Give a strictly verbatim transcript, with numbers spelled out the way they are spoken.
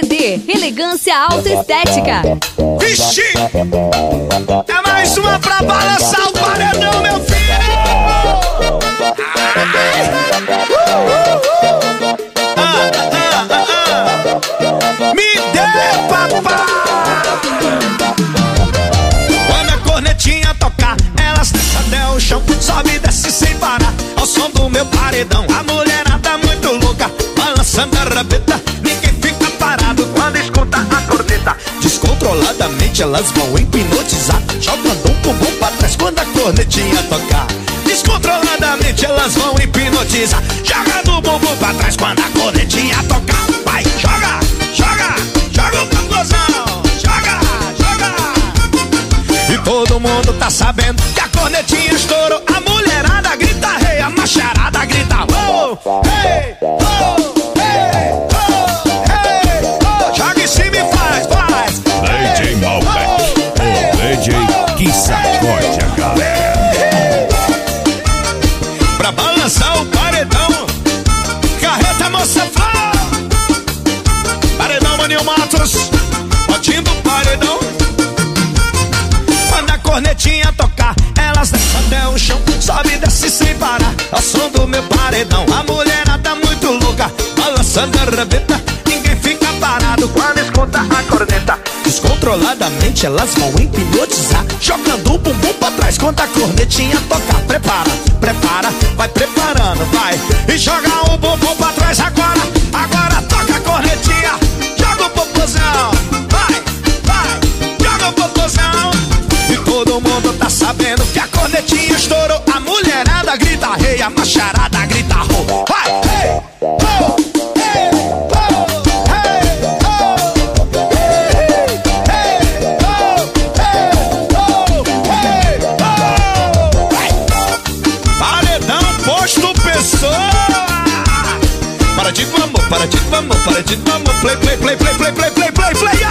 C D Elegância Autoestética. Vixe! É mais uma pra balançar o paredão, meu filho! Ah, ah, ah, ah. Me dê, papai! Quando a cornetinha tocar, elas descem até o chão, sobe e desce sem parar, ao som do meu paredão. A mulherada muito louca, balançando a rabeta, ninguém fica parado quando escuta a corneta. Descontroladamente elas vão hipnotizar, jogando um bumbum pra trás quando a cornetinha tocar. Descontroladamente elas vão hipnotizar, jogando o bumbum pra trás quando a cornetinha tocar. Vai, joga, joga, joga o popozão, joga, joga. E todo mundo tá sabendo que a cornetinha estourou. A mulherada grita rei, a macharada grita oh, hey, oh, hey, oh, hey, oh. Joga em cima e faz, faz. D J Malbec, o D J que sacode a galera. Pra balançar o paredão, carreta moça flor, paredão Maninho Matos, botinho do paredão. Quando a cornetinha tocar, elas descem até o chão, sobe e desce sem parar, ao som do meu paredão. A mulherada muito louca, balançando a rabeta, ninguém fica parado quando escuta a corneta. Descontroladamente elas vão hipnotizar, jogando o bumbum pra trás quando a cornetinha tocar. Prepara, prepara, vai preparando, vai. E joga o bumbum pra trás agora. Agora toca a cornetinha, joga o popozão. Vai, vai, joga o popozão. E todo mundo tá sabendo que a cornetinha estourou. A mulherada grita rei, a macharada grita ho. Vai, hey, ho, hey, ho, hey, ho, hey, hey, ho, hey, ho, hey, ho. Paredão posto pessoa. Para de vamos, para de vamos, para de vamos. Play, play, play, play, play, play, play, play, play.